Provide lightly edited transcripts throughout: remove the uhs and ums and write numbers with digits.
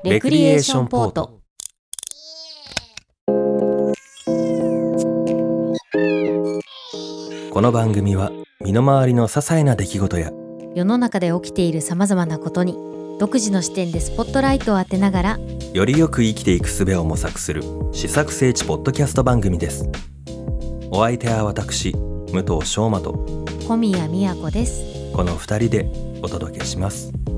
レクリエーションポート。 この番組は身の回りの些細な出来事や世の中で起きているさまざまなことに独自の視点でスポットライトを当てながらよりよく生きていく術を模索する試作聖地ポッドキャスト番組です。お相手は私武藤翔馬と小宮宮子です。 この2人でお届けします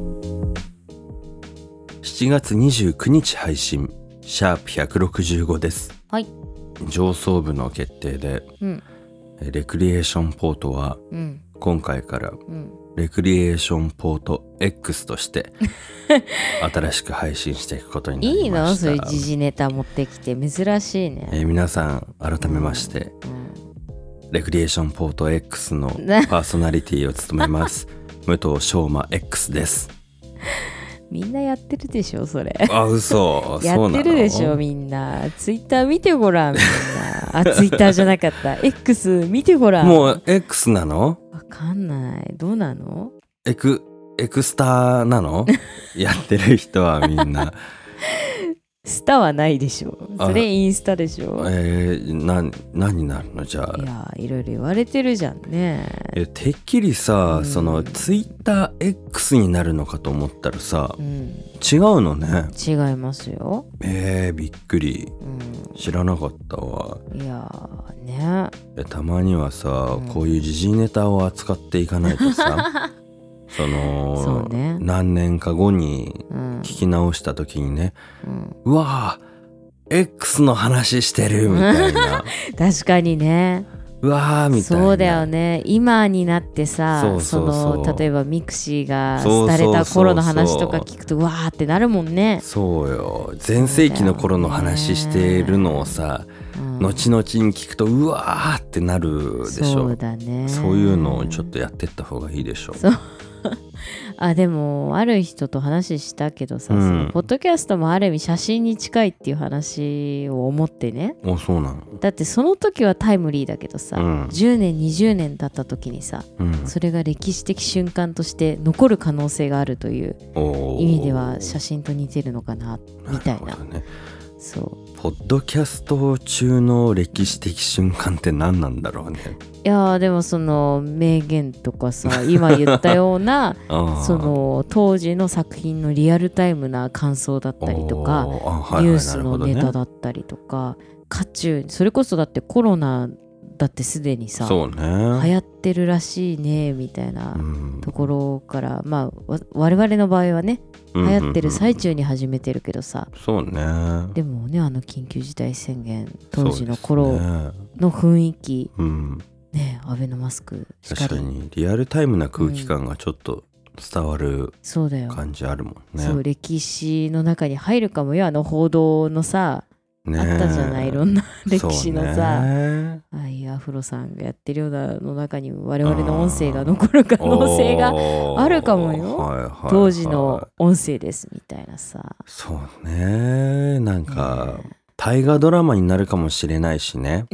。7月29日配信シャープ165です。 はい。 上層部の決定で、レクリエーションポートは、今回から、レクリエーションポート X として新しく配信していくことになりました。 いいの？そういう時事ネタ持ってきて珍しいね。 皆さん改めまして、レクリエーションポート X のパーソナリティを務めます武藤翔馬 X です。 みんなやってるでしょそれ。 あ、嘘。 やってるでしょみんな。ツイッター見てごらんみんな。あ、ツイッターじゃなかった。X 見てごらん。 もう X なの？ わかんない。どうなの？ エクスタなの？やってる人はみんな。 スタはないでしょ。それインスタでしょ。 何になるのじゃあ。 いや、いろいろ言われてるじゃんね。 てっきりさ、そのツイッター X になるのかと思ったらさ、違うのね。 違いますよ。 びっくり、知らなかったわ。 いやね。 たまにはさ、こういう時事ネタを扱っていかないとさそうね、 何年か後に聞き直した時にね、うわー X の話してるみたいな確かにね。 うわーみたいな。 そうだよね。今になってさ、例えばミクシーが廃れた頃の話とか聞くとうわーってなるもんね。 そうよ。前世紀の頃の話してるのをさ、後々に聞くとうわーってなるでしょ。 そうだね。 そういうのをちょっとやってった方がいいでしょ。 そうあ、でもある人と話したけどさ、そのポッドキャストもある意味写真に近いっていう話を思ってね。 そうなの？だってその時はタイムリーだけどさ、10年20年経った時にさ、それが歴史的瞬間として残る可能性があるという意味では写真と似てるのかなみたいな。そうポッドキャスト中の歴史的瞬間って何なんだろうね。 いやでもその名言とかさ今言ったようなその当時の作品のリアルタイムな感想だったりとか、ニュースのネタだったりとか、渦中それこそだってコロナだってすでにさ、流行ってるらしいねみたいなところから、まあ我々の場合はね流行ってる最中に始めてるけどさ、 そうね。 でもね、緊急事態宣言当時の頃の雰囲気、ね、アベノマスクしかり、 確かにリアルタイムな空気感がちょっと伝わる感じあるもんね。 そう、歴史の中に入るかもよ。報道のさ、あったじゃない、いろんな歴史のさ、ああいうアフロさんがやってるようなの中に我々の音声が残る可能性があるかもよ。当時の音声ですみたいなさ。 そうね、なんか大河ドラマになるかもしれないしね。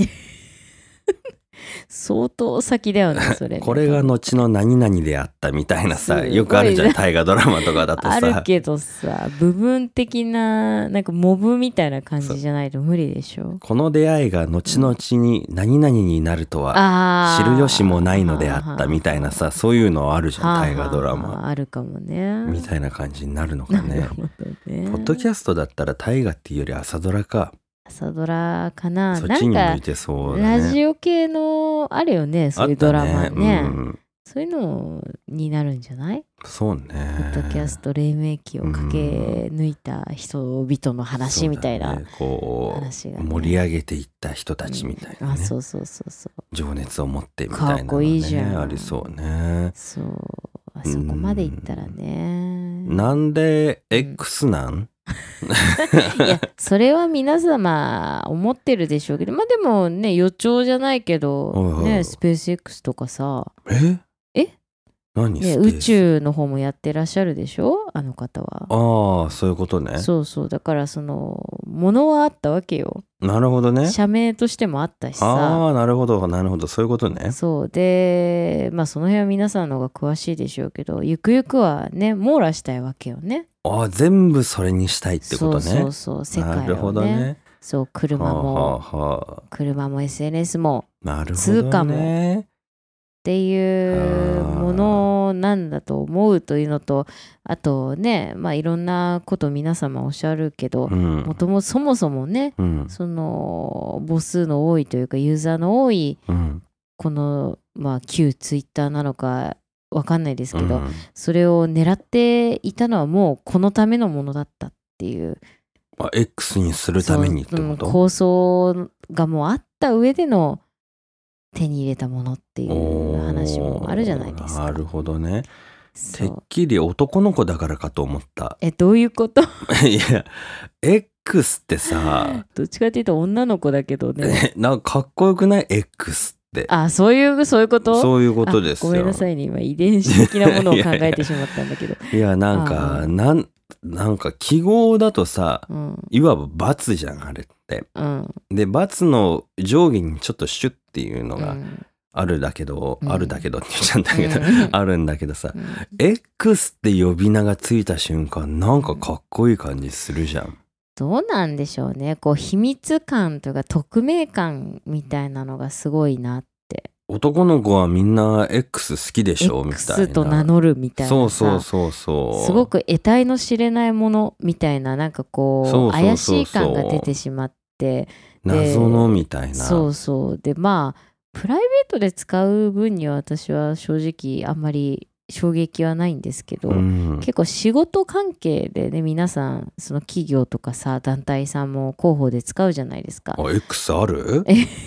相当先だよねそれね。 これが後の何々であったみたいなさ、よくあるじゃん大河ドラマとかだとさ。 あるけどさ、部分的ななんかモブみたいな感じじゃないと無理でしょ。 この出会いが後々に何々になるとは知る由もないのであったみたいなさ、そういうのあるじゃん大河ドラマ。 あるかもね。 みたいな感じになるのかね。ポッドキャストだったら大河っていうより朝ドラか。 朝ドラかな。 そっちに向いてそうだね。 ラジオ系のあるよね、そういうドラマね。そういうのになるんじゃない？ そうね。 ポッドキャスト黎明期を駆け抜いた人々の話みたいな、 こう盛り上げていった人たちみたいなね。 そう情熱を持ってみたいなのね。 かっこいいじゃん。 ありそうね。 そう、あそこまでいったらね。 なんで X なん？ いやそれは皆様思ってるでしょうけど、まあでもね、予兆じゃないけどね、スペース X とかさ。 何ね、宇宙の方もやってらっしゃるでしょ、あの方は。 ああ、そういうことね。 そうそう。だから物はあったわけよ。 なるほどね。 社名としてもあったしさ。 ああ、なるほどなるほど、そういうことね。 そうで、まあその辺は皆さんの方が詳しいでしょうけど、ゆくゆくはね、網羅したいわけよね。 ああ、全部それにしたいってことね。 そうそう世界をね。 なるほどね。 そう、車も SNS も通貨もっていうものなんだと思うというのと、あとね、まあいろんなこと皆様おっしゃるけど、そもそもね、その母数の多いというかユーザーの多い、このまあ旧ツイッターなのかわかんないですけど、それを狙っていたのはもうこのためのものだったっていう。 X にするためにってこと？ 構想がもうあった上での手に入れたものっていう話もあるじゃないですか。 なるほどね。てっきり男の子だからかと思った。 どういうこと？ いや、X ってさ、 どっちかっていうと女の子だけどね。 なんかかっこよくない？ X って。 あ、そういうこと？ そういうことですよ。 ごめんなさいね、今遺伝子的なものを考えてしまったんだけど。 いや、なんか記号だとさ、いわば×じゃん、あれって。で、×の上下にちょっとシュッっていうのがあるだけど、あるだけどって言っちゃうんだけど、あるんだけどさ、X って呼び名がついた瞬間、なんかかっこいい感じするじゃん。 どうなんでしょうね。こう秘密感というか匿名感みたいなのがすごいなって。 男の子はみんな X 好きでしょみたいな。 X と名乗るみたいなさ。 そう。すごく得体の知れないものみたいな、なんかこう怪しい感が出てしまって、 謎のみたいな。 そうで、まあプライベートで使う分には私は正直あんまり衝撃はないんですけど、結構仕事関係でね、皆さんその企業とかさ団体さんも広報で使うじゃないですか。 X ある？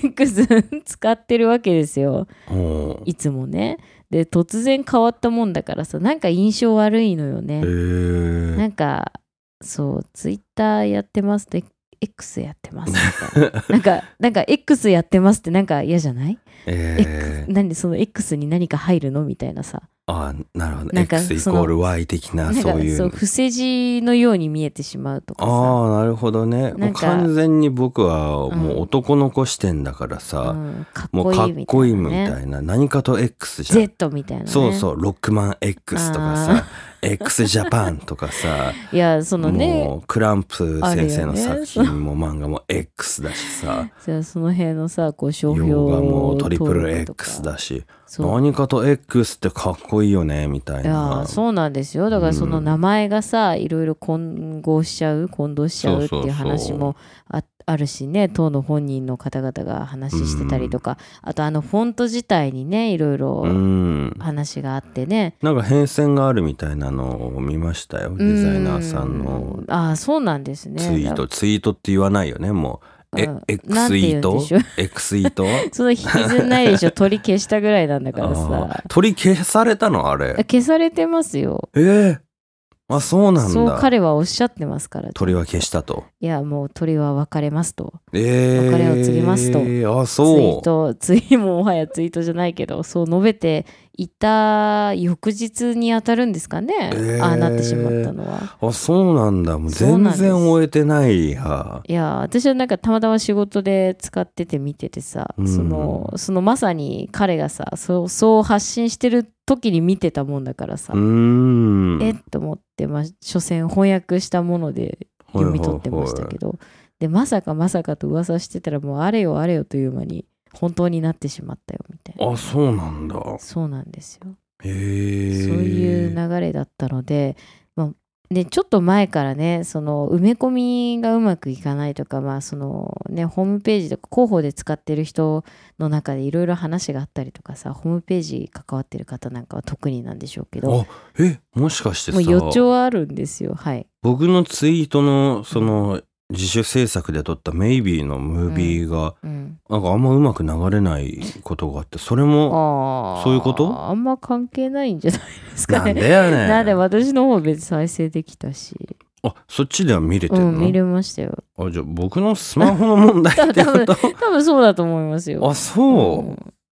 X 使ってるわけですよ、いつもね。で突然変わったもんだからさ、なんか印象悪いのよね。なんかそうツイッターやってますって X やってますみたいななんか X やってますってなんか嫌じゃない？なんでその X に何か入るのみたいなさ。 なるほど。X イコール Y 的なそういう。そう、 伏せ字のように見えてしまうとかさ。 なるほどね。もう完全に僕はもう男の子視点だからさ、もうかっこいいみたいな。何かと X じゃん。 Z みたいなね。 そう、ロックマン X とかさ、X ジャパンとかさ、 いやそのね、 もうクランプ先生の作品も漫画も X だしさ、 その辺のさこう商標洋画もトリプル X だし、何かと X ってかっこいいよねみたいな。 いやそうなんですよ。だからその名前がさ、いろいろ混同しちゃうっていう話もあるしね、当の本人の方々が話してたりとか、あとフォント自体にねいろいろ話があってね、 なんか変遷があるみたいなのを見ましたよ、デザイナーさんの。 そうなんですね。 ツイートって言わないよね、もう。X イートX イートその引きずんないでしょ。取り消したぐらいなんだからさ。 取り消されたのあれ？ 消されてますよ。 そうなんだ。 そう彼はおっしゃってますから。 鳥は消したと。 いやもう鳥は別れますと。別れを告げますと。 そう。 ツイートももはやツイートじゃないけど、そう述べていた翌日に当たるんですかね。ああなってしまったのは。 そうなんだ。もう全然終えてないや。 いや私はなんかたまたま仕事で使ってて見ててさ、そのまさに彼がさそう発信してる時に見てたもんだからさ、と思って、所詮翻訳したもので読み取ってましたけど、でまさかと噂してたらもうあれよという間に本当になってしまったよみたいな。 そうなんだ。 そうなんですよ。 そういう流れだったので、でちょっと前からね、その埋め込みがうまくいかないとか、そのねホームページとか広報で使ってる人の中でいろいろ話があったりとかさ、ホームページ関わってる方なんかは特になんでしょうけど、 もしかしてさ、 もう予兆はあるんですよ。はい。 僕のツイートのその自主制作で撮ったメイビーのムービーが、なんかあんまうまく流れないことがあって、それもそういうこと？ あんま関係ないんじゃないですかね。 なんでやねん。 なんで私の方別再生できたし。 そっちでは見れてるの？ 見れましたよ。 じゃあ僕のスマホの問題ってこと？ 多分そうだと思いますよ。 そう。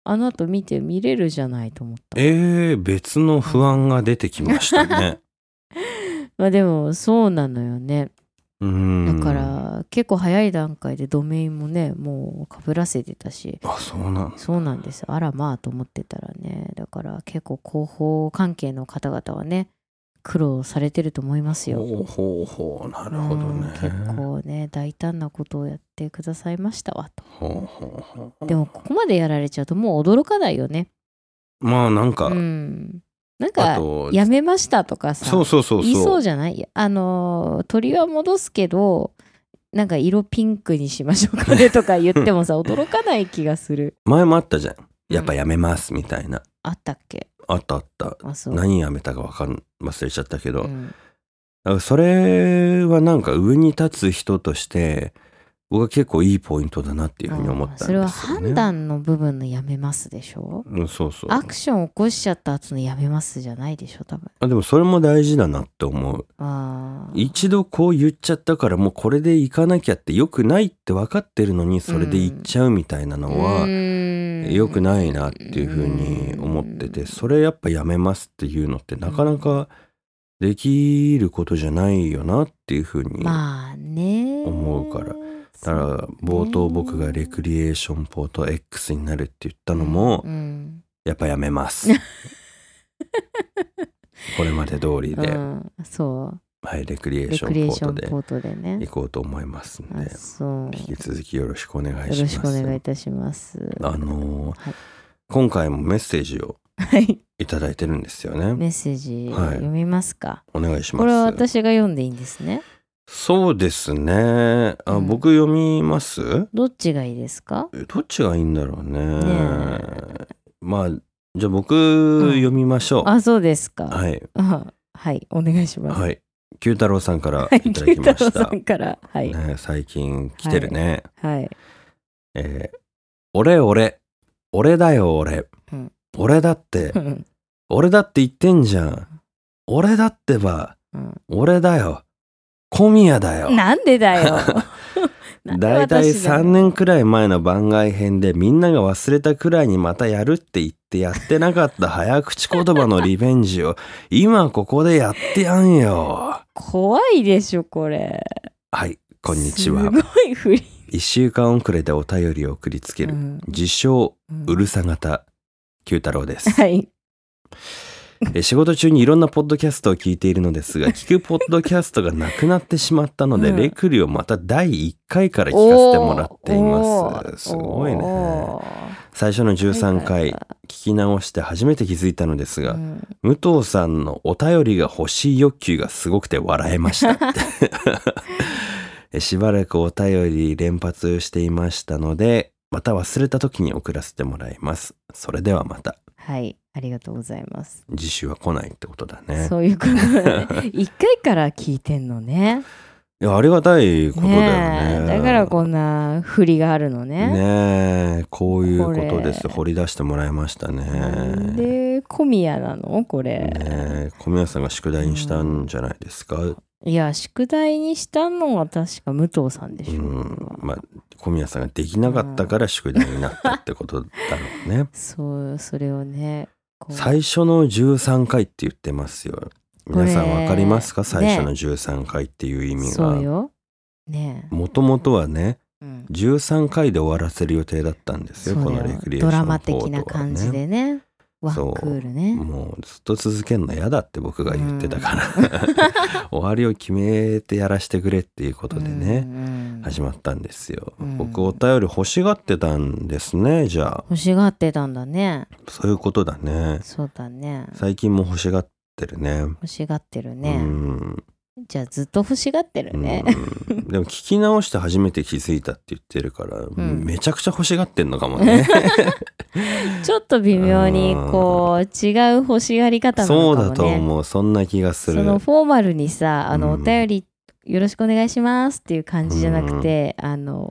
あの後見れるじゃないと思った。 別の不安が出てきましたね。 まあでもそうなのよね。だから結構早い段階でドメインもねもうかぶらせてたし。そうなんですよ。あらまあと思ってたらね、だから結構広報関係の方々はね苦労されてると思いますよ。 なるほどね。 結構ね大胆なことをやってくださいましたわと。でもここまでやられちゃうともう驚かないよね。 まあなんか、 なんかやめましたとかさ、言いそうじゃない？鳥は戻すけどなんか色ピンクにしましょうかねとか言ってもさ驚かない気がする。 前もあったじゃん。やっぱやめますみたいな。 あったっけ？ あった。何やめたか忘れちゃったけど、だからそれはなんか上に立つ人として僕は結構いいポイントだなっていうふうに思ったんですよね。 それは判断の部分のやめますでしょ。 そうアクションを起こしちゃった後のやめますじゃないでしょ多分。 でもそれも大事だなって思う。一度こう言っちゃったからもうこれでいかなきゃって良くないって分かってるのにそれで言っちゃうみたいなのは良くないなっていうふうに思ってて、それやっぱやめますっていうのってなかなかできることじゃないよなっていうふうに思うから。だから冒頭僕がレクリエーションポート X になるって言ったのもやっぱやめますこれまで通りで、はい、レクリエーションポートで行こうと思いますんで、引き続きよろしくお願いします。 よろしくお願いいたします。 今回もメッセージをいただいてるんですよね。 メッセージ読みますか？ お願いします。 これは私が読んでいいんですね。 そうですね。僕読みます？ どっちがいいですか？ どっちがいいんだろうね。まあじゃあ僕読みましょう。 そうですか。 はい。 はい、お願いします。 はい。九太郎さんからいただきました。 九太郎さんから、はい。 最近来てるね。 はい。 俺だよ俺。俺だって言ってんじゃん。俺だってば、俺だよ。小宮だよ。 なんでだよ。 だいたい3年くらい前の番外編でみんなが忘れたくらいにまたやるって言ってやってなかった早口言葉のリベンジを今ここでやってやんよ。 怖いでしょこれ。 はい、こんにちは。 すごい振り。 1週間遅れでお便りを送りつける、自称うるさ型九太郎です。 はい。 仕事中にいろんなポッドキャストを聞いているのですが、聞くポッドキャストがなくなってしまったので、レクリをまた第1回から聞かせてもらっています。すごいね。最初の13回聞き直して初めて気づいたのですが、武藤さんのお便りが欲しい欲求がすごくて笑えましたしばらくお便り連発していましたので、また忘れた時に送らせてもらいます。それではまた。 はい、ありがとうございます。 次週は来ないってことだね。 そういうことだね。1回から聞いてんのね。 いや、ありがたいことだよね。 だからこんな振りがあるのね。 ねえ、こういうことです。掘り出してもらいましたね。 で、小宮なのこれ。 ねえ、小宮さんが宿題にしたんじゃないですか。 いや、宿題にしたのは確か武藤さんでしょ。 まあ小宮さんができなかったから宿題になったってことだろうね。 それをね。 最初の13回って言ってますよ。皆さんわかりますか？最初の13回っていう意味が。 そうよ。ね。 もともとはね、13回で終わらせる予定だったんですよ。このレクリエーションポートはね。 ドラマ的な感じでね。ワンクールね。 もうずっと続けるの嫌だって僕が言ってたから終わりを決めてやらせてくれっていうことでね、始まったんですよ。僕お便り欲しがってたんですね。じゃあ欲しがってたんだね。 そういうことだね。 そうだね。 最近も欲しがってるね。 欲しがってるね。じゃあずっと欲しがってるね。 でも聞き直して初めて気づいたって言ってるから、めちゃくちゃ欲しがってんのかもね。 ちょっと微妙にこう違う欲しがり方なのかもね。 そうだと思う。そんな気がする。 そのフォーマルにさ、お便りよろしくお願いしますっていう感じじゃなくて、本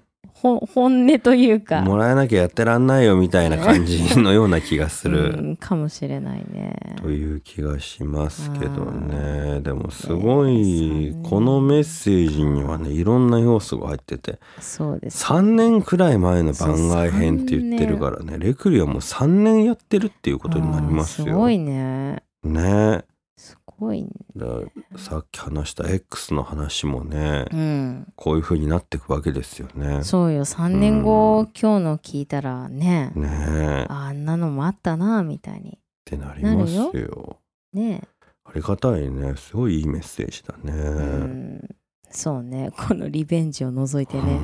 本音というかもらえなきゃやってらんないよみたいな感じのような気がする、 かもしれないねという気がしますけどね。でもすごい、このメッセージにはねいろんな要素が入ってて、 そうです、 3年くらい前の番外編って言ってるからね、レクリはもう3年やってるっていうことになりますよ。 すごいね。 ね。 すごいね。 さっき話した X の話もね、 うん、 こういう風になっていくわけですよね。 そうよ、3年後、今日の聞いたらね、 あんなのもあったなみたいにってなりますよ。 ね。 ありがたいね。すごいいいメッセージだね。 そうね、このリベンジを除いてね。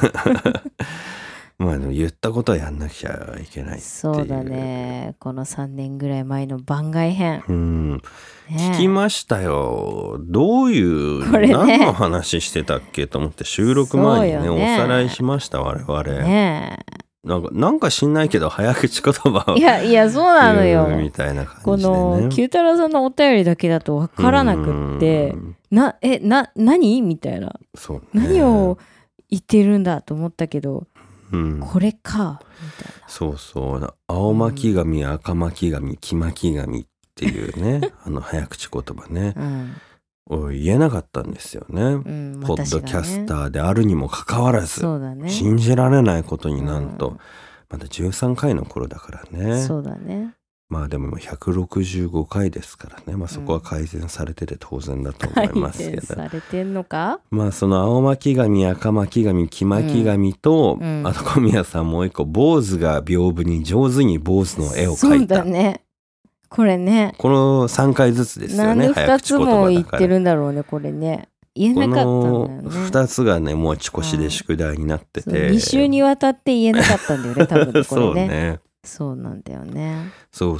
まあでも言ったことはやんなきゃいけないっていう。 そうだね。この3年ぐらい前の番外編。 聞きましたよ。どういう、何の話してたっけと思って収録前にね、おさらいしました我々。なんか知んないけど早口言葉をいやそうなのよみたいな感じでね。 この九太郎さんのお便りだけだと分からなくって何みたいな、 そうね、 何を言ってるんだと思ったけど、これかみたいな。 そう青巻紙、赤巻紙、黄巻紙っていうね早口言葉ね、言えなかったんですよね、ポッドキャスターであるにもかかわらず、信じられないことになんと、まだ13回の頃だからね。 そうだね。 まあでも165回ですからね、そこは改善されてて当然だと思いますけど、 改善されてんのか。 その青巻紙、赤巻紙、黄巻紙と、あと小宮さんもう一個、坊主が屏風に上手に坊主の絵を描いた。 そうだね。これね。 この3回ずつですよね。 なんで2つも言ってるんだろうね、これね。言えなかったんだよね。 2つがね、持ち越しで宿題になってて。 2週にわたって言えなかったんだよね、多分ね、これね。 そうね。 そうなんだよね。 そう。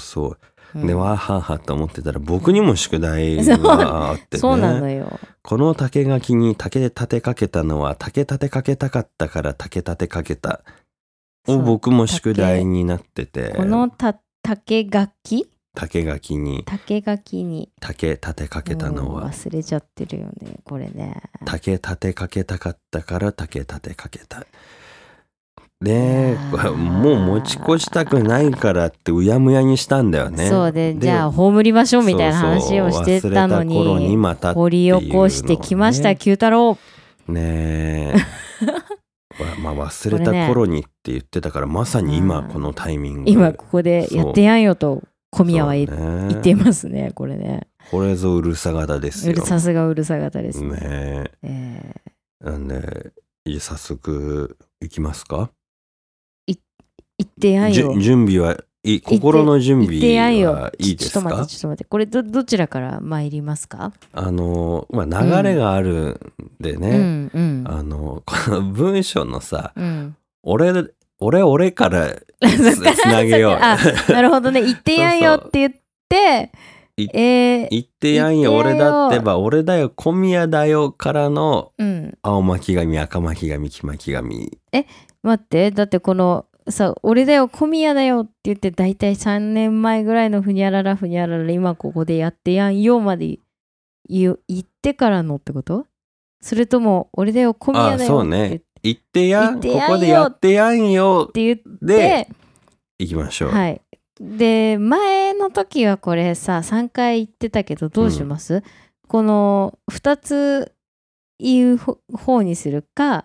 で、わははと思ってたら、僕にも宿題があってね。 そうなのよ。 この竹垣に竹立てかけたのは、竹立てかけたかったから竹立てかけた。を僕も宿題になってて。 この竹垣竹垣に竹立てかけたのは忘れちゃってるよねこれね。 竹立てかけたかったから竹立てかけた。でもう持ち越したくないからってうやむやにしたんだよね。 そうでじゃあ葬りましょうみたいな話をしてたのに、掘り起こしてきました九太郎ね。 忘れた頃にって言ってたから、まさに今このタイミング、 今ここでやってやんよと小宮は言っていますね、これね。 これぞうるさ型ですよ。 さすがうるさ型ですね。 なんで早速いきますか。 言ってやんよ。 準備はいい、心の準備はいいですか。 ちょっと待ってこれどちらから参りますか。 流れがあるんでね、この文章のさ、俺からつなげよう。 なるほどね。言ってやんよって言って言ってやんよ俺だってば俺だよ小宮だよからの青巻紙、赤巻紙、黄巻紙。 待ってだってこのさ俺だよ小宮だよって言ってだいたい3年前ぐらいのふにゃらら今ここでやってやんよまで言ってからのってこと？それとも俺だよ小宮だよそうね、言ってやんここでやってやんよって言っていきましょう。 はい。で前の時はこれさ3回言ってたけどどうします？この2つ言う方にするか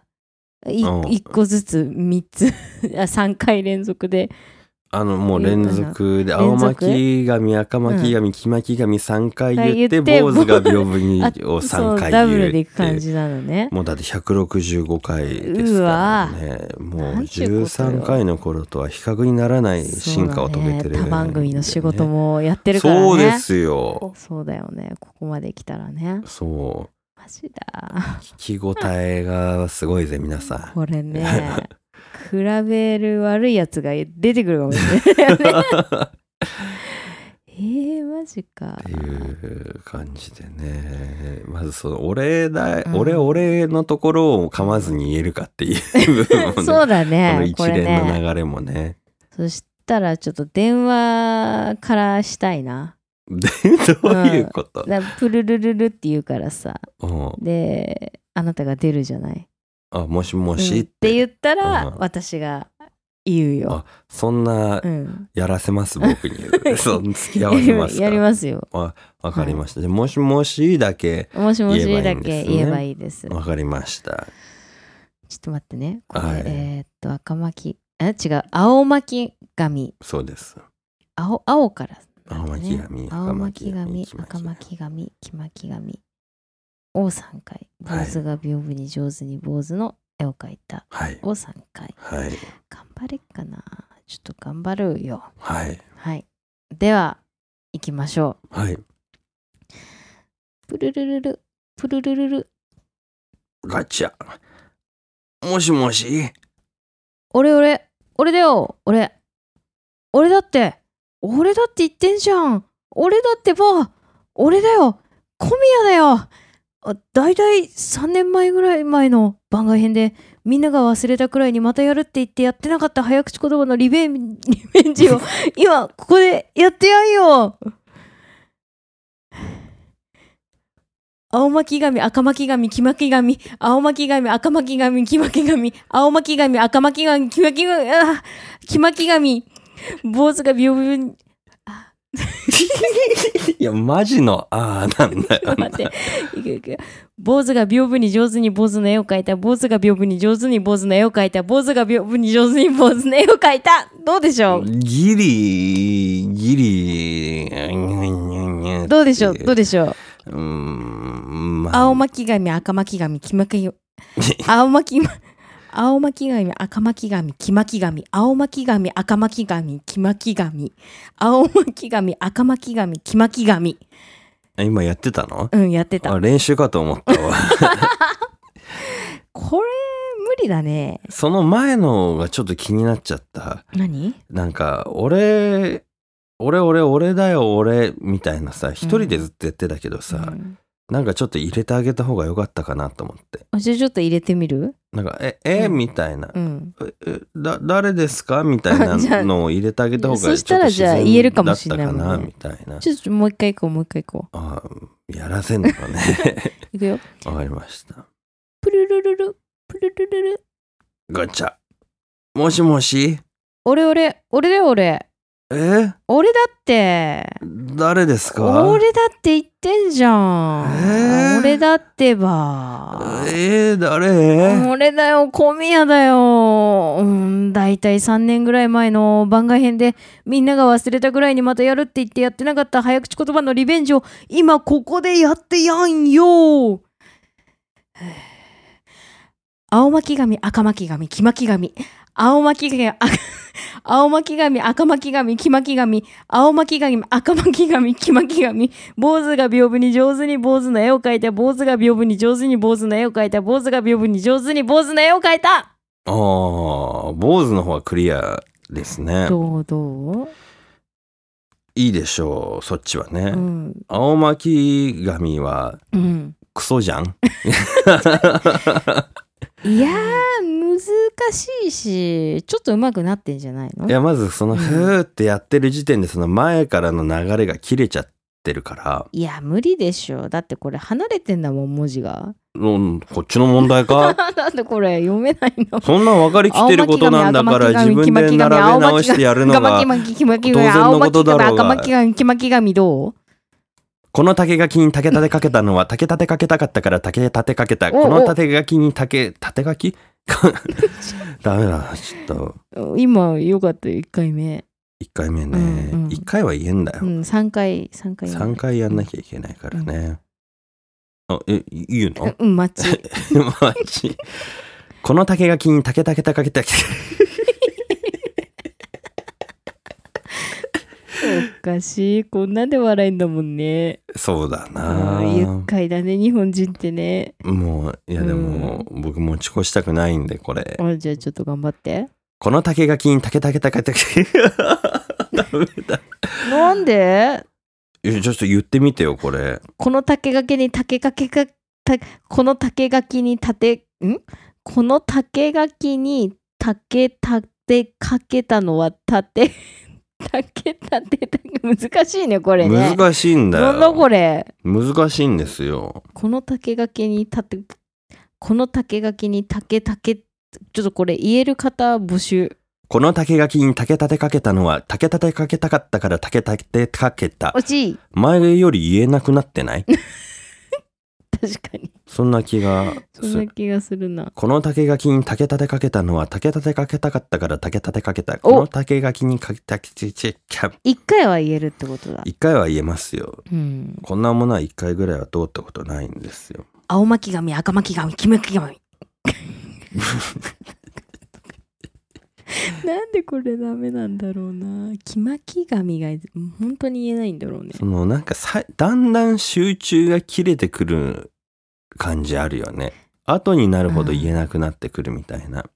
1個ずつ3つ3回連続でもう連続で青巻紙、赤巻紙、黄巻紙3回言って坊主が屏風にを3回言うってダブルでいく感じなのね。 もうだって165回ですからね。もう13回の頃とは比較にならない進化を遂げてる、 他番組の仕事もやってるからね。 そうですよ。 そうだよね。ここまで来たらね。 そうマジだ。 聞き応えがすごいぜ皆さん。 これね比べる悪いやつが出てくるかもしれないマジかっていう感じでね。まずその俺のところを噛まずに言えるかっていう部分もねそうだね。 この一連の流れもね。 そしたらちょっと電話からしたいな。 どういうこと？ プルルルルって言うからさ、であなたが出るじゃない。 もしもしって言ったら、私が言うよ。 そんなやらせます、僕に。そう付き合わせますか。 やりますよ。 わかりました。じゃあもしもしだけ言えばいいです。 わかりました。 ちょっと待ってね。これ、赤巻違う、青巻紙。 そうです。 青から、 青巻紙、 青巻紙、赤巻紙、黄巻紙を3回。坊主が屏風に上手に坊主の絵を描いたを3回。 はい。 頑張れっかな。ちょっと頑張るよ。 はい。 はい。では、行きましょう。はい。 プルルルル、プルルルル。 ガチャ。もしもし。 俺だよ。俺だって言ってんじゃん。俺だってば、俺だよ。小宮だよ。だいたい3年前ぐらい前の番外編でみんなが忘れたくらいにまたやるって言ってやってなかった早口言葉のリベンジを今ここでやってやんよ。青巻紙、赤巻紙、黄巻紙、青巻紙、赤巻紙、黄巻紙、青巻紙、赤巻紙、黄巻紙、黄巻紙、坊主が屏風にいやマジのなんだよ。 待って、坊主が屏風に上手に坊主の絵を描いた、坊主が屏風に上手に坊主の絵を描いた、坊主が屏風に上手に坊主の絵を描いた。どうでしょう。 ギリどうでしょう。青巻紙、赤巻紙、黄巻紙、青巻紙、赤巻紙、黄巻紙、青巻紙、赤巻紙、黄巻紙、青巻紙、赤巻紙、黄巻紙。 今やってたの？ やってた。 練習かと思ったわ。 これ無理だね。 その前のがちょっと気になっちゃった。 何？ なんか俺だよ俺みたいなさ、一人でずっとやってたけどさ、なんかちょっと入れてあげた方が良かったかなと思って。 じゃあちょっと入れてみる？ なんかみたいな、誰ですかみたいなのを入れてあげた方がちょっと自然だったかな。そしたらじゃあ言えるかもしれないもんね、みたいな。ちょっともう一回行こう。 やらせんのかね。 いくよ。 わかりました。 プルルルルプルルルル。 ガチャ。もしもし。 俺だよ俺。俺だって。 誰ですか？ 俺だって言ってんじゃん。俺だってば。 誰？ 俺だよ、小宮だよ。だいたい3年ぐらい前の番外編でみんなが忘れたぐらいにまたやるって言ってやってなかった早口言葉のリベンジを今ここでやってやんよ。青巻紙、赤巻紙、黄巻紙、青巻紙、青巻紙、赤巻紙、黄巻紙、青巻紙、赤巻紙、黄巻紙、坊主が屏風に上手に坊主の絵を描いた、坊主が屏風に上手に坊主の絵を描いた、坊主が屏風に上手に坊主の絵を描いた。 坊主の方はクリアですね。 どういいでしょう、そっちはね。青巻紙はクソじゃん。 いや難しいし、ちょっと上手くなってんじゃないの？ いやまずそのふーってやってる時点でその前からの流れが切れちゃってるから。 いや無理でしょ。だってこれ離れてんだもん、文字が。 こっちの問題か。 だってこれ読めないの。 そんな分かりきってることなんだから自分で並べ直してやるのが当然のことだろうが。 黄巻紙どう？ この竹垣に竹立てかけたのは竹立てかけたかったから竹立てかけた。この竹垣に縦垣ダメだ、ちょっと。今よかったよ、1回目。 1回目ね。1回は言えんだよ。 3回。 3回やんなきゃいけないからね。言うの？ マッチ。 この竹垣に竹立てかけた。 おかしい、こんなんで笑いんだもんね。 そうだな。 愉快だね、日本人ってね。 もういやでも、僕持ち越したくないんでこれ。 じゃあちょっと頑張って。 この竹垣に竹ダメだ。 なんで？ ちょっと言ってみてよこれ。 この竹垣に竹垣にこの竹垣に竹立てかけたのは竹難しいねこれね。 難しいんだよ。 なんだこれ。 難しいんですよ。 この竹垣にこの竹垣に竹ちょっとこれ言える方募集。 この竹垣に竹立てかけたのは竹立てかけたかったから竹立てかけた。 惜しい。 前より言えなくなってない？ 確かに。 そんな気がするな。 この竹垣に竹立てかけたのは竹立てかけたかったから竹立てかけた。この竹垣にかけた一回は言えるってことだ。 一回は言えますよ。 うん、 こんなものは一回ぐらいは通ったことないんですよ。 青巻紙、赤巻紙、黄巻紙。なんでこれダメなんだろうな。黄巻紙が本当に言えないんだろうね。 なんかだんだん集中が切れてくる感じあるよね。後になるほど言えなくなってくるみたいな。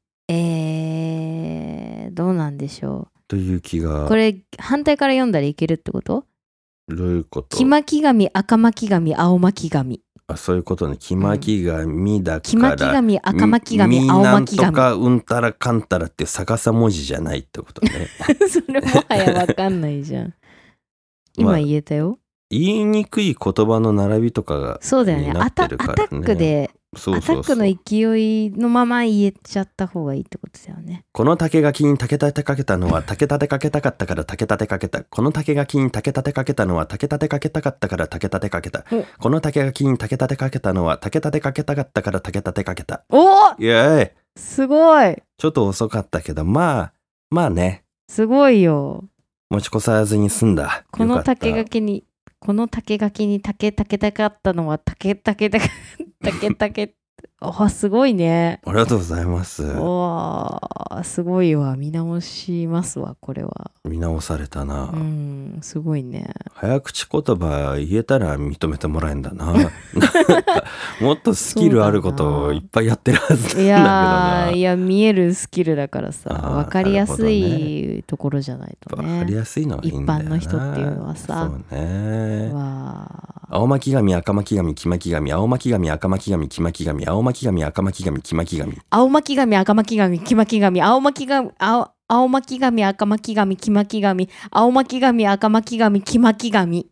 どうなんでしょう。 という気が。 これ反対から読んだらいけるってこと？ どういうこと？ 黄巻紙、赤巻紙、青巻紙。 あ、そういうことね。黄巻紙だから、 黄巻紙、赤巻紙、青巻紙。 なんとかうんたらかんたらって逆さ文字じゃないってことね。 それもはやわかんないじゃん。今言えたよ。 言いにくい言葉の並びとかが、 そうだよね。アタックでアタックの勢いのまま言えちゃった方がいいってことだよね。 この竹垣に竹立てかけたのは竹立てかけたかったから竹立てかけた。この竹垣に竹立てかけたのは竹立てかけたかったから竹立てかけた。この竹垣に竹立てかけたのは竹立てかけたかったから竹立てかけた。 おイエーイ。 すごい。 ちょっと遅かったけど、まあね。 すごいよ。 持ち越さずに済んだ。 この竹垣に竹たかったのは竹すごいね。 ありがとうございます。 すごいわ。見直しますわ、これは。 見直されたな。 すごいね。 早口言葉言えたら認めてもらえんだな。もっとスキルあることをいっぱいやってるはずなんだけどな。 いや見えるスキルだからさ、分かりやすいところじゃないとね。 分かりやすいのはいいんだよな。 一般の人っていうのはさ。 そうね。青巻紙、赤巻紙、黄巻紙、青巻紙、赤巻紙、黄巻紙、青巻紙、赤巻紙、黄巻紙。 青巻紙、赤巻紙、黄巻紙、青巻紙、青巻紙、赤巻紙、黄巻紙、青巻紙、赤巻紙、黄巻紙。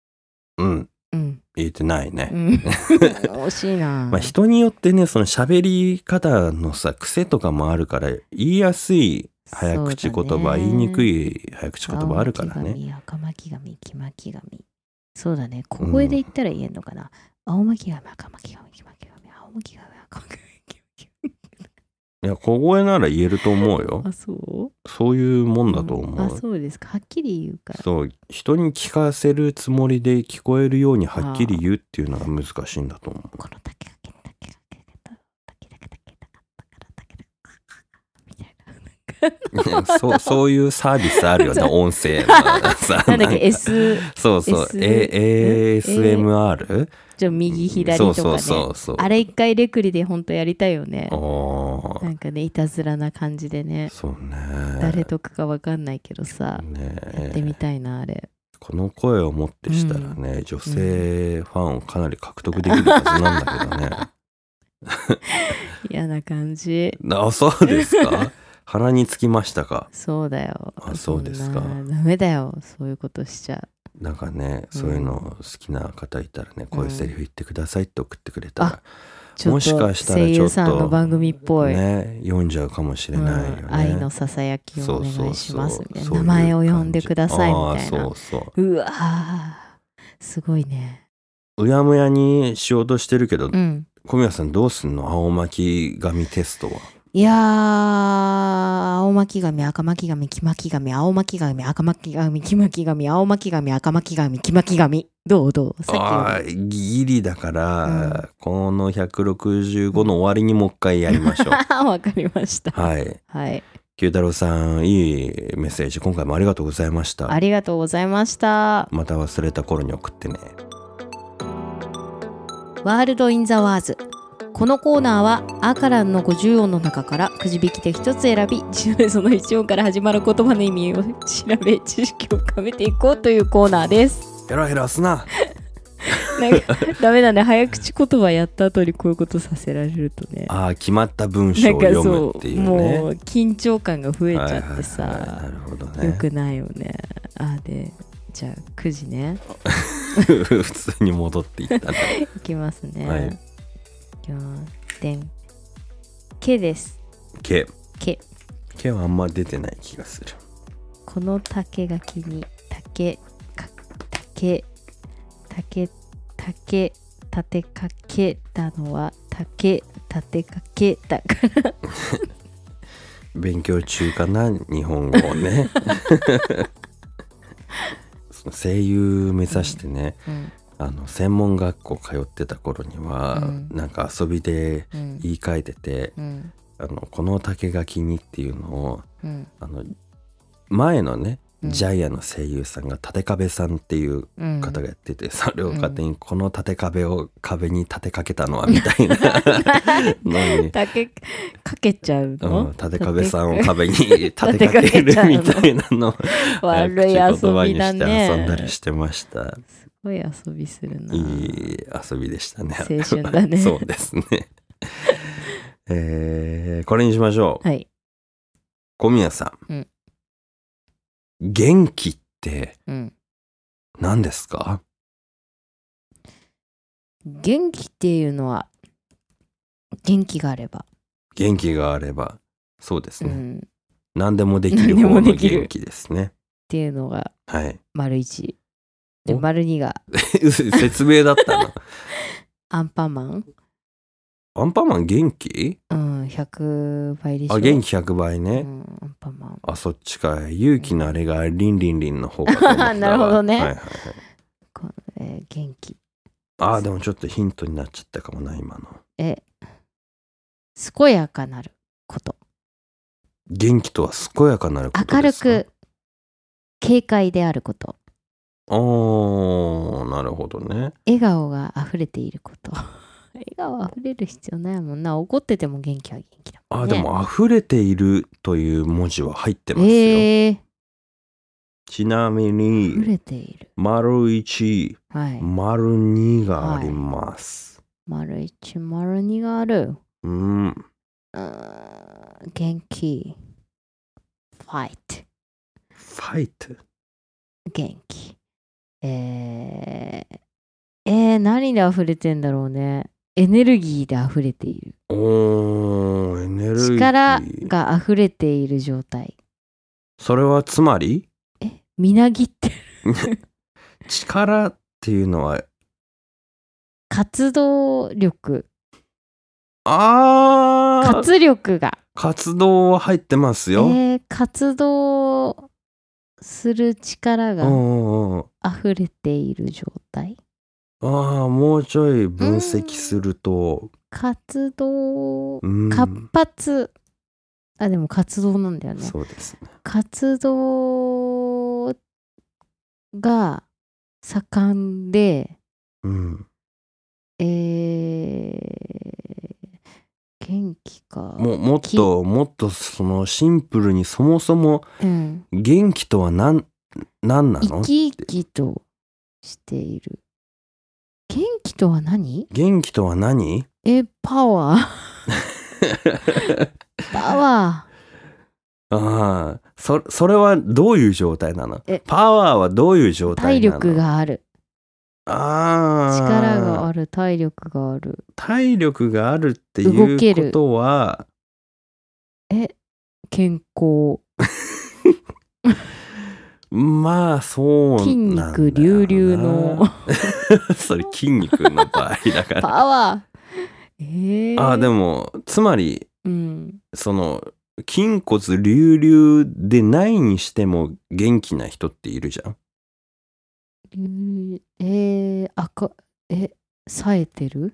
言えてないね。 惜しいな。 まあ人によってね、その喋り方のさ、癖とかもあるから、言いやすい早口言葉、言いにくい早口言葉あるからね。 青巻紙、赤巻紙、黄巻紙。そうだね。小声で言ったら言えんのかな。青巻紙、赤巻紙、黄巻紙、青巻紙、赤巻紙。 いや、小声なら言えると思うよ。 あ、そう？ そういうもんだと思う。 あ、そうですか。はっきり言うから。 そう、人に聞かせるつもりで聞こえるようにはっきり言うっていうのが難しいんだと思う。 この竹がけたみたいな。 そういうサービスあるよね、音声のさ。 なんだっけ、 そうそう、ASMR？ 右左とかね。 そうあれ一回レクリで本当やりたいよね。なんかね、いたずらな感じでね。 そうね。 誰得かわかんないけどさ、やってみたいな、あれ。 この声をもってしたらね、女性ファンをかなり獲得できるはずなんだけどね。 嫌な感じ。 あ、そうですか。鼻につきましたか。 そうだよ。 あ、そうですか。 ダメだよ、そういうことしちゃう。 なんかね、そういうの好きな方いたらね、こういうセリフ言ってくださいって送ってくれたら、もしかしたらちょっと声優さんの番組っぽいね、読んじゃうかもしれないよね。 愛のささやきをお願いしますみたいな。名前を呼んでくださいみたいな。うわー、すごいね。 うやむやにしようとしてるけど、小宮さんどうすんの？青巻紙テストは。 いやー、青巻紙、赤巻紙、黄巻紙、青巻紙、赤巻紙、黄巻紙、青巻紙、赤巻紙、黄巻紙。どうさっきギリだから、この165の終わりにもう一回やりましょう。 わかりました。 はい。九太郎さん、いいメッセージ、今回もありがとうございました。 ありがとうございました。 また忘れた頃に送ってね。 ワールド・イン・ザ・ワーズ。このコーナーはアカランの50音の中からくじ引きで一つ選び、その1音から始まる言葉の意味を調べ、知識を深めていこうというコーナーです。 ヘラヘラすな。 なんかダメだね、早口言葉やった後にこういうことさせられるとね。 決まった文章を読むっていうね。 もう緊張感が増えちゃってさ、 なるほどね。 よくないよね。で、じゃあ9時ね。 普通に戻っていったね。 いきますね。いきます。 でん。けです。 け。 け。 けはあんま出てない気がする。 この竹垣に竹立てかけたのは竹立てかけだから勉強中かな、日本語をね。その声優目指してね、専門学校通ってた頃には、なんか遊びで言い換えてて、この竹垣にっていうのを、前のねジャイアンの声優さんが立壁さんっていう方がやってて、それを勝手にこの立壁を壁に立てかけたのはみたいなのにかけちゃうの、 立壁さんを壁に立てかけるみたいなのを悪い遊びだね。 遊んだりしてました。 すごい遊びするな。 いい遊びでしたね。 青春だね。 そうですね。これにしましょう。 はい。 小宮さん。元気って何ですか？ 元気っていうのは元気があれば。 元気があれば、そうですね。何でもできる方の元気ですね。 っていうのが丸1。で丸2が説明だったな。 アンパンマン。 アンパンマン元気 ？100倍でしょ。 あ、元気100倍ね。 アンパンマン。 あ、そっちか。勇気のあれがリンリンリンの方かと思ったわ。 なるほどね。 はいはいはい。元気。 あ、でもちょっとヒントになっちゃったかもな、今の。 健やかなること。 元気とは健やかなることですか？ 明るく軽快であること。 なるほどね。 笑顔が溢れていること。笑顔溢れる必要ないもんな。怒ってても元気は元気だもんね。 でも溢れているという文字は入ってますよ。ちなみに溢れている。 丸1、丸2があります。 丸1、丸2がある。元気。ファイト。 ファイト。 元気。何で溢れてんだろうね。エネルギーで溢れている。 エネルギー。 力が溢れている状態。 それはつまり？ みなぎってる。 力っていうのは活動力。 活力が。 活動は入ってますよ。 活動する力が溢れている状態。 もうちょい分析すると、 活動、活発。でも活動なんだよね。 そうですね。 活動が盛んで、元気か。 もっとそのシンプルにそもそも元気とは何なの？ 生き生きとしている。元気とは何？ 元気とは何？ パワー。パワー。それはどういう状態なの？パワーはどういう状態なの？ 体力がある。力がある。体力がある。 体力があるっていうことは健康。 まあそうなんだな。 筋肉隆々の。 それ筋肉の場合だから。 パワー。 でもつまり、その筋骨隆々でないにしても元気な人っているじゃん。 冴えてる？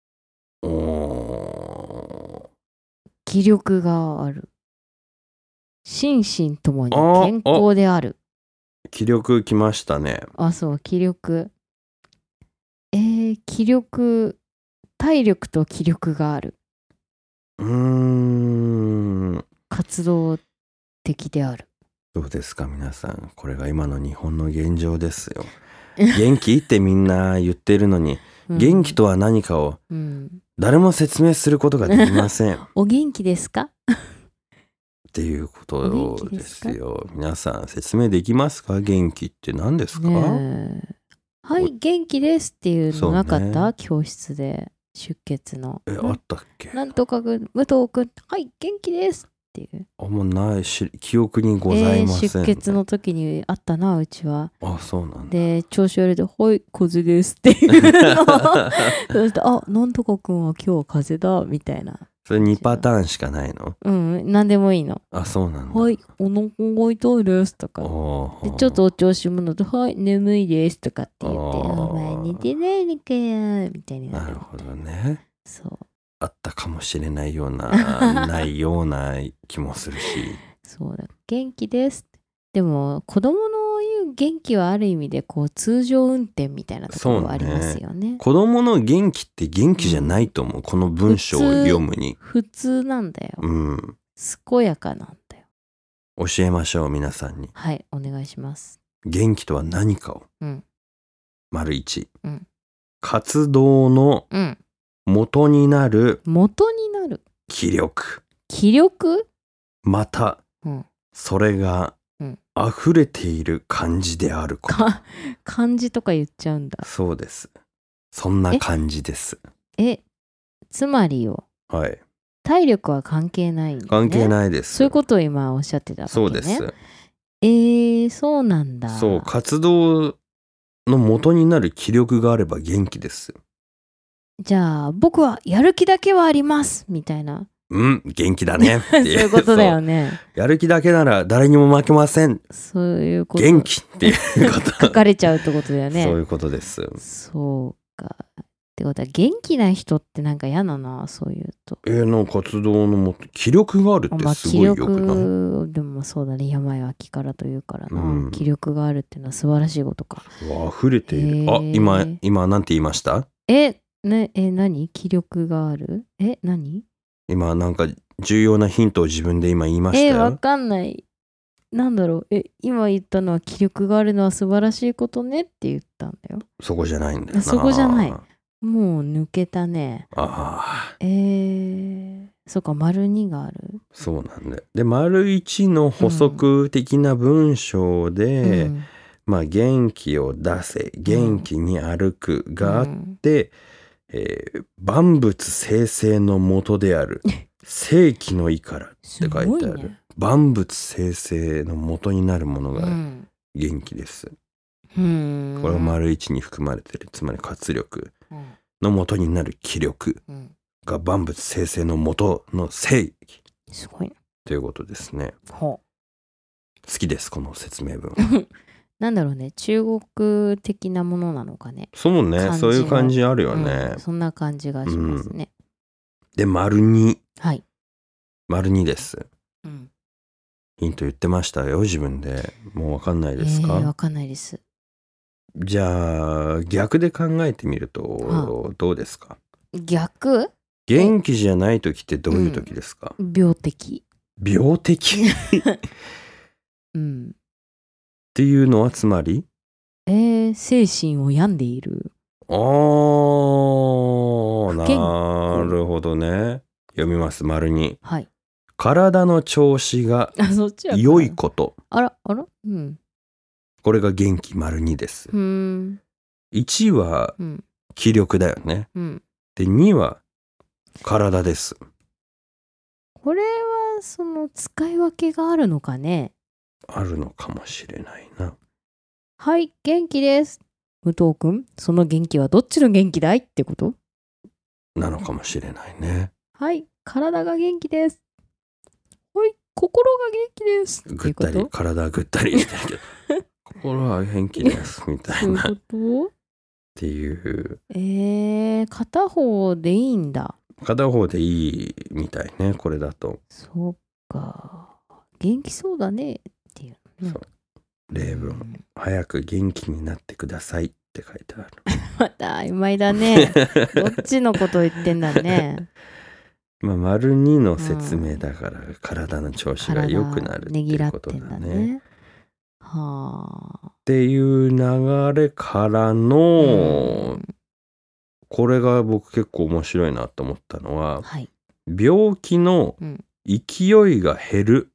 気力がある。心身ともに健康である。 気力きましたね。 そう、気力。気力、体力と気力がある。活動的である。 どうですか皆さん、これが今の日本の現状ですよ。元気ってみんな言ってるのに、元気とは何かを誰も説明することができません。 お元気ですか？ っていうことですよ。皆さん説明できますか？元気って何ですか？ はい、元気ですっていうのなかった？教室で出血の。 あったっけ？ なんとかくん、武藤くん、はい元気ですっていう。 もうないし、記憶にございません、 出血の時にあったな、うちは。 そうなんだ。 で、調子悪いで、はい、風邪ですっていうの。そして、なんとかくんは今日は風邪だ、みたいな。 それ2パターンしかないの？ 何でもいいの。 そうなんだ。 はい、お腹が痛いですとか。で、ちょっとお調子者で、はい、眠いですとかって言って、お前寝てないのかよ、みたいになる。 なるほどね。 そう。 あったかもしれないような、ないような気もするし。 そうだ、元気です。でも、子供の言う元気はある意味で、こう、通常運転みたいなところはありますよね。 子供の元気って元気じゃないと思う。この文章を読むに。 普通なんだよ。健やかなんだよ。 教えましょう、皆さんに。 はい、お願いします。 元気とは何かを。丸1。活動の元になる。気力。 気力？ また、それが溢れている感じであること。 漢字とか言っちゃうんだ。 そうです。そんな感じです。 つまりよ。 はい。 体力は関係ないんだね。 関係ないです。 そういうことを今おっしゃってたわけね。 そうです。 そうなんだ。 そう、活動の元になる気力があれば元気です。 じゃあ、僕はやる気だけはありますみたいな。 元気だねっていう。 そういうことだよね。 やる気だけなら誰にも負けません。 そういうこと。 元気っていうこと。 書かれちゃうってことだよね。 そういうことです。 そうか。ってことは元気な人ってなんか嫌だな、そういうと。 の活動のもと気力があるってすごいよくない？ 気力でもそうだね、病は気からというからな、気力があるっていうのは素晴らしいことか。 溢れている。今なんて言いました？ 何？気力がある？何？ 今なんか重要なヒントを自分で今言いましたよ。 わかんない。なんだろう。今言ったのは気力があるのは素晴らしいことねって言ったんだよ。 そこじゃないんだよな。 そこじゃない。もう抜けたね。そうか、丸2がある。 そうなんだよ。で、丸1の補足的な文章で、元気を出せ、元気に歩くがあって、万物生成の元である生気の意からって書いてある。万物生成の元になるものが元気です。これが丸1に含まれてる。つまり活力の元になる気力が万物生成の元の生気。 すごいということですね。好きです、この説明文。 なんだろうね、中国的なものなのかね。 そうね、そういう感じあるよね。 そんな感じがしますね。 で、丸2。 はい。 丸2です。ヒント言ってましたよ、自分で。もうわかんないですか？ わかんないです。 じゃあ、逆で考えてみると、どうですか？ 逆？ 元気じゃない時ってどういう時ですか？ 病的。 病的？っていうのはつまり？ 精神を病んでいる。 なるほどね。読みます、丸2。 はい。 体の調子が良いこと。これが元気、丸2です。1は気力だよね。で、2は体です。 これはその使い分けがあるのかね？ あるのかもしれないな。 はい、元気です。武藤くん、その元気はどっちの元気だいってこと？ なのかもしれないね。 はい、体が元気です。はい、心が元気です。 ぐったり、体ぐったりみたいな。心は元気ですみたいな。 そういうこと？ っていう。 片方でいいんだ。 片方でいいみたいね、これだと。 そっか。元気そうだねっていうね。 そう。例文、早く元気になってくださいって書いてある。 また曖昧だね。どっちのこと言ってんだね。 丸2の説明だから、体の調子が良くなるっていうことだね。っていう流れからの、これが僕結構面白いなと思ったのは、病気の勢いが減る。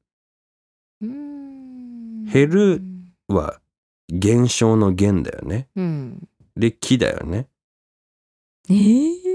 減るは減少の減だよね。で、気だよね。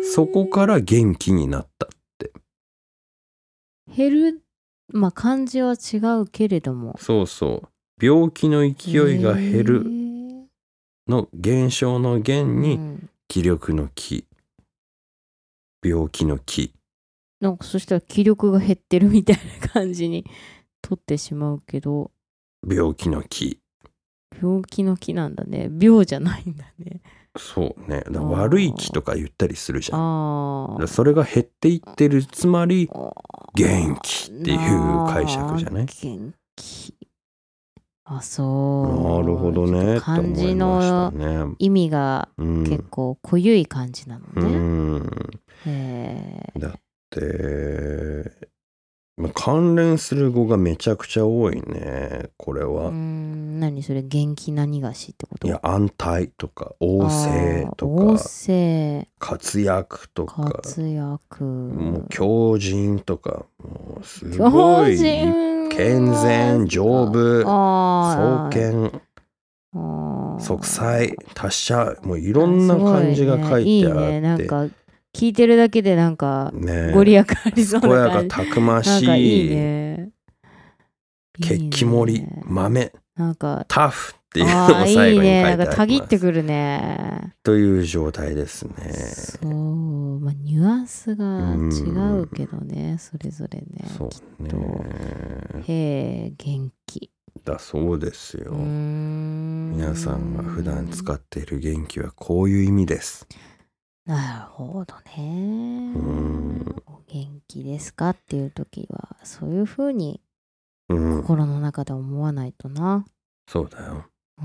そこから元気になったって。 減る、まあ漢字は違うけれども。 そうそう。病気の勢いが減るの現象の減に、気力の気。病気の気。 なんかそしたら気力が減ってるみたいな感じに取ってしまうけど。 病気の気。 病気の気なんだね。病じゃないんだね。 そうね。だ悪い気とか言ったりするじゃん。だそれが減っていってる、つまり元気っていう解釈じゃない？ 元気。あ、そう。 なるほどね。 漢字の意味が結構濃ゆい感じなのね。 だって関連する語がめちゃくちゃ多いね、これは。 何それ、元気なにがしってこと？ いや、安泰とか旺盛とか旺盛、 活躍とか、 活躍、 もう強靭とか、もうすごい健全、丈夫、壮健、息災、達者、もういろんな漢字が書いてあって、いいね、 なんか聞いてるだけでなんかご利益ありそうな感じ。 健やかたくましい。 なんかいいね。 血気盛り、豆、 なんかタフっていうのも最後に書いてあります。いいね。なんかたぎってくるね。 という状態ですね。 そう、まあニュアンスが違うけどね、それぞれね。そうね。へえ、元気。 だそうですよ。皆さんが普段使っている元気はこういう意味です。 なるほどね。お元気ですかっていう時はそういう風に心の中で思わないとな。 そうだよ。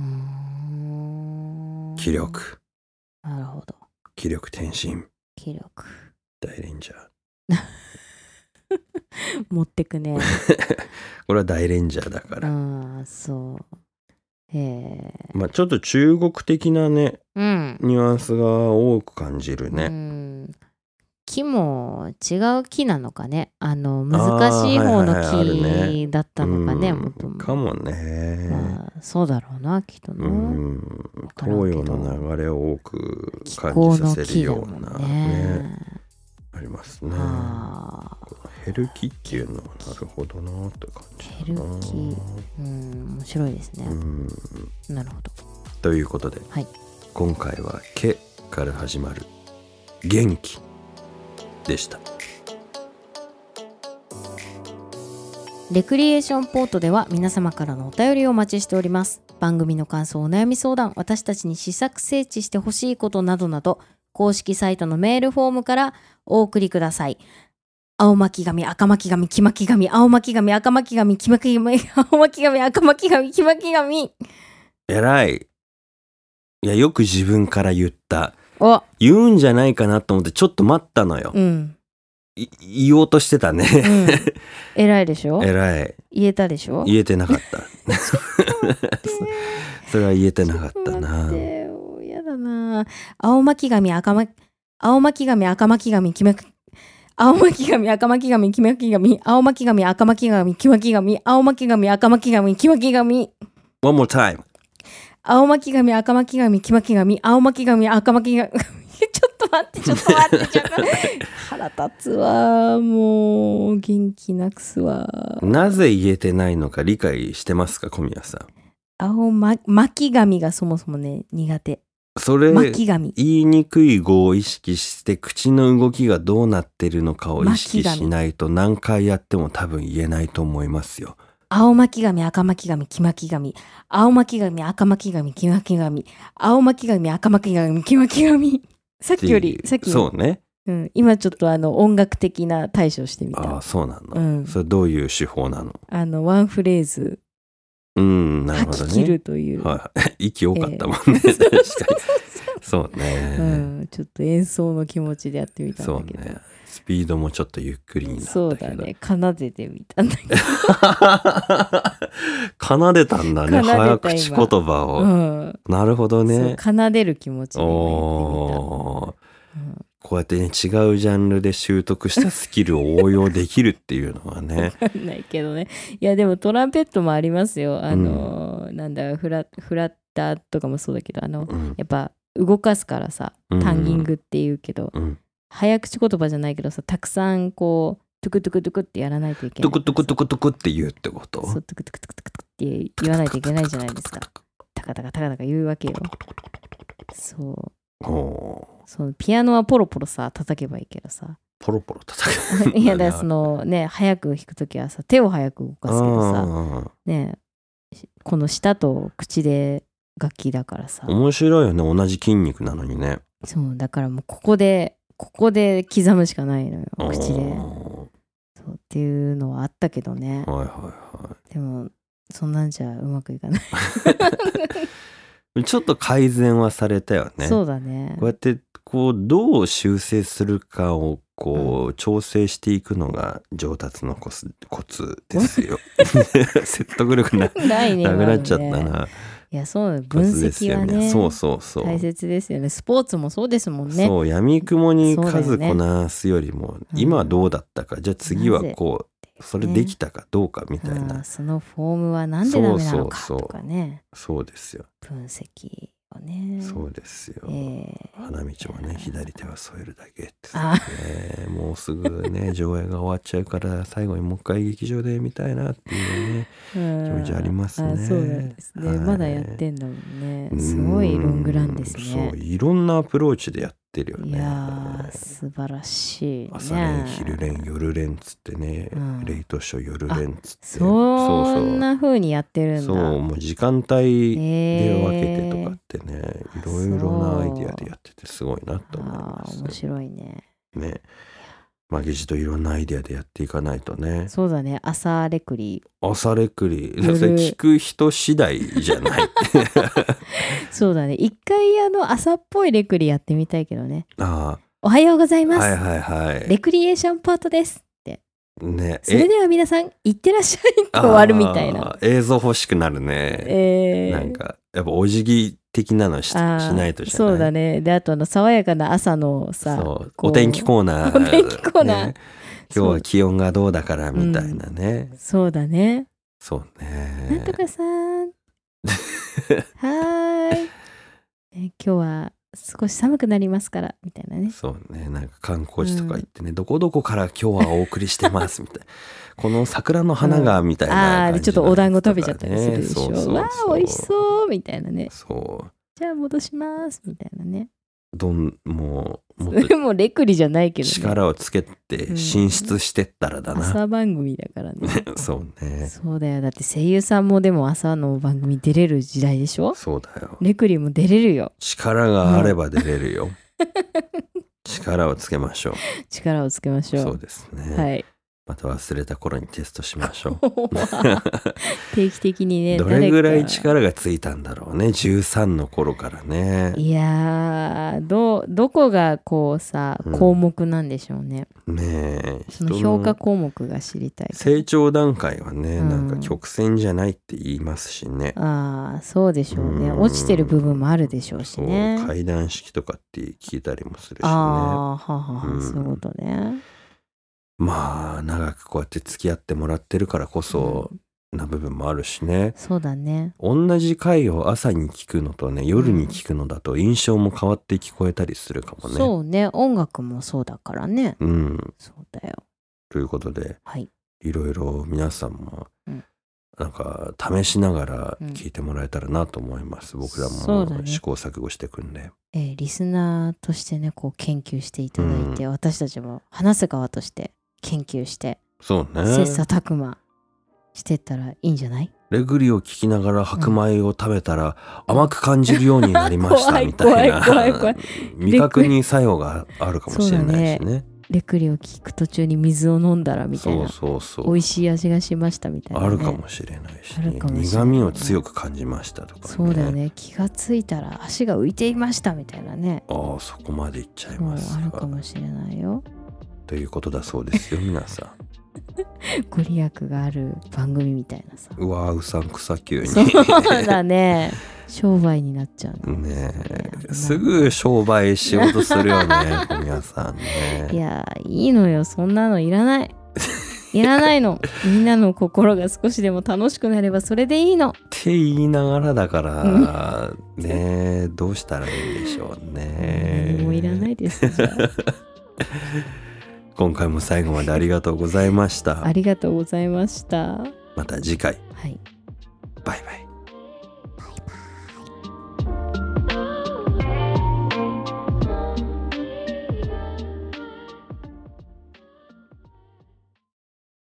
気力。 なるほど。 気力転身。 気力。 大レンジャー。持ってくね。 これは大レンジャーだから。 ああ、そう。 まあちょっと中国的なね、ニュアンスが多く感じるね。 木も違う木なのかね。難しい方の木だったのかね、元々。 かもね。 まあ、そうだろうな、きっとね。 東洋の流れを多く感じさせるようなね。ありますね。ヘルキっていうのはなるほどなって感じ。 ヘルキ、面白いですね。なるほど。 ということで、今回は「け」から始まる「元気」でした。 レクリエーションポートでは皆様からのお便りをお待ちしております。番組の感想、お悩み相談、私たちに施策整地してほしいことなどなど、公式サイトのメールフォームからお送りください。青巻紙、赤巻紙、黄巻紙、青巻紙、赤巻紙、黄巻紙、青巻紙、赤巻紙、黄巻紙。 えらい。いや、よく自分から言った。言うんじゃないかなと思ってちょっと待ったのよ。言おうとしてたね。 えらいでしょ。 えらい。 言えたでしょ。 言えてなかった。それは言えてなかったな。 やだな。青巻紙、赤巻、青巻紙、赤巻紙、黄巻、青巻紙、赤巻紙、黄巻紙、青巻紙、赤巻紙、黄巻紙、青巻紙、赤巻紙、黄巻紙。 One more time. 青巻紙、赤巻紙、黄巻紙、青巻紙、赤巻紙。ちょっと待って、腹立つわ。もう、元気なくすわ。 なぜ言えてないのか理解してますか、小宮さん。 巻紙がそもそもね、苦手。 それ、言いにくい語を意識して、口の動きがどうなってるのかを意識しないと何回やっても多分言えないと思いますよ。 青巻紙、赤巻紙、黄巻紙。青巻紙、赤巻紙、黄巻紙。青巻紙、赤巻紙、黄巻紙。さっきより、 そうね。 今ちょっと音楽的な対処してみた。 ああ、そうなの。それどういう手法なの？ ワンフレーズ。 なるほどね。 吐き切るという。 息多かったもんね。確かに。そうね。 ちょっと演奏の気持ちでやってみたんだけど。そうね。 スピードもちょっとゆっくりになったけど。 そうだね。奏でてみたんだけど。 奏でたんだね。早口言葉を。なるほどね。 奏でる気持ちでやってみた。 こうやってね、違うジャンルで習得したスキルを応用できるっていうのはね。 わかんないけどね。いやでもトランペットもありますよ。なんだフラッターとかもそうだけどやっぱ動かすからさ、タンギングっていうけど、 早口言葉じゃないけどさ、たくさんこうトゥクトゥクトゥクってやらないといけない。 トゥクトゥクトゥクトゥクって言うってこと？ そう、トゥクトゥクトゥクトゥクって言わないといけないじゃないですか。タカタカタカタカ言うわけよ。そう。ピアノはポロポロさ叩けばいいけどさ。 ポロポロ叩く。 いや、だからそのね、早く弾くときはさ、手を早く動かすけどさ、ね、この舌と口で楽器だからさ。 面白いよね、同じ筋肉なのにね。 そう、だからもうここで刻むしかないのよ、口で。そうっていうのはあったけどね。 はいはいはい。 でもそんなんじゃうまくいかない。 ちょっと改善はされたよね。 そうだね。 こうやってこうどう修正するかをこう調整していくのが上達のコツですよ。説得力なくなっちゃったな。 いや、そう、分析はね、 そう大切ですよね。スポーツもそうですもんね。 そう、闇雲に数こなすよりも、今はどうだったか、じゃあ次はこうそれできたかどうかみたいな、 そのフォームはなんでダメなのかとかね。 そうですよ。 分析をね。 そうですよ。花道もね、左手は添えるだけってね。もうすぐね、上映が終わっちゃうから最後にもう一回劇場で見たいなっていうね、気持ちありますね。 そうなんですね。まだやってんだもんね。すごいロングランですね。 そう、いろんなアプローチでやってるよね。 いやー、素晴らしいね。 朝練、昼練、夜練つってね、レイトショー、夜練つって。 そんな風にやってるんだ。 そう、もう時間帯で分けてとかってね、いろいろなアイディアでやっててすごいなと思います。 面白いね。 ね。負けじといろんなアイディアでやっていかないとね。 そうだね。朝レクリ。 それ聞く人次第じゃない。 そうだね。一回朝っぽいレクリやってみたいけどね。 ああ。 おはようございます。 はいはいはい。 レクリエーションパートですって。 ね。 それでは皆さん、いってらっしゃいって終わるみたいな。 映像欲しくなるね。なんか、やっぱお辞儀的なのしないとじゃない。 そうだね。で、あと爽やかな朝のさ、 お天気コーナー。 お天気コーナー。 今日は気温がどうだからみたいなね。 そうだね。 そうね。 なんとかさん。今日は少し寒くなりますからみたいなね。 そうね。なんか観光地とか行ってね、どこどこから今日はお送りしてますみたいな。この桜の花がみたいな感じ、 でちょっとお団子食べちゃったりするでしょ。わあ、美味しそうみたいなね。 そう。 じゃあ戻しますみたいなね。 もそれもレクリじゃないけどね。 力をつけて進出してったらだな。 朝番組だからね。 そうね。 そうだよ。だって声優さんもでも朝の番組出れる時代でしょ。 そうだよ。 レクリも出れるよ。 力があれば出れるよ。力をつけましょう。 力をつけましょう。 そうですね。 はい。 また忘れた頃にテストしましょう。定期的にね。 どれぐらい力がついたんだろうね。13の頃からね。 いやー、どこがこうさ、項目なんでしょうね。 ねえ。 その評価項目が知りたい。 成長段階はね、なんか曲線じゃないって言いますしね。 ああ、そうでしょうね。落ちてる部分もあるでしょうしね。 階段式とかって聞いたりもするしね。 ああ、そういうことね。 まあ長くこうやって付き合ってもらってるからこそな部分もあるしね。 そうだね。 同じ回を朝に聞くのとね、夜に聞くのだと印象も変わって聞こえたりするかもね。 そうね。音楽もそうだからね。そうだよ。 ということで、 はい、 いろいろ皆さんもなんか試しながら聞いてもらえたらなと思います。僕らも試行錯誤していくんで。 リスナーとしてね、こう研究していただいて、私たちも話す側として研究して、 そうね。 切磋琢磨してったらいいんじゃない？ レグリを聞きながら白米を食べたら甘く感じるようになりましたみたいな怖い味覚に作用があるかもしれないしね。 レクリを聞く途中に水を飲んだらみたいな、 そう美味しい味がしましたみたいな、ね、 あるかもしれないし、ね、苦味を強く感じましたとか、ね、 そうだよね。気がついたら足が浮いていましたみたいなね。 そこまでいっちゃいますあるかもしれないよということだそうですよ皆さん。 ご利益がある番組みたいなさ。 うさんくさ急に。 そうだね。商売になっちゃうね。すぐ商売しようとするよね皆さんね。 いやいいのよ、そんなのいらない。いらないの。みんなの心が少しでも楽しくなればそれでいいのって言いながらだからねどうしたらいいんでしょうね。 もういらないですじゃあ今回も最後までありがとうございました。 ありがとうございました。 また次回。 はい。 バイバイ。